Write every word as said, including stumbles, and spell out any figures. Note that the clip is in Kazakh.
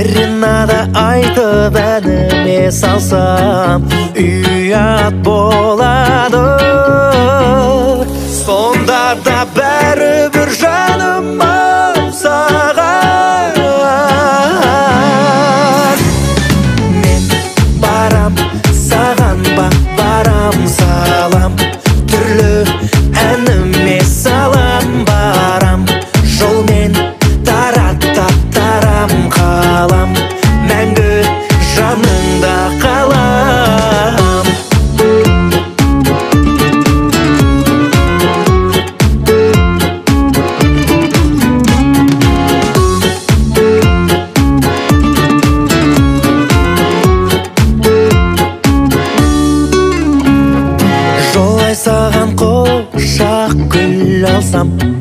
Серенада айтып әніме салсам, ұят болады. Сонда да бәрібір жаным ау саған. Мен барам саған ба барам салам, түрлі әніме салам барам. Жолмен тараттап тарам қалам, мәңгі жаныңда қалам. Жолай саған құшақ гүл алсам,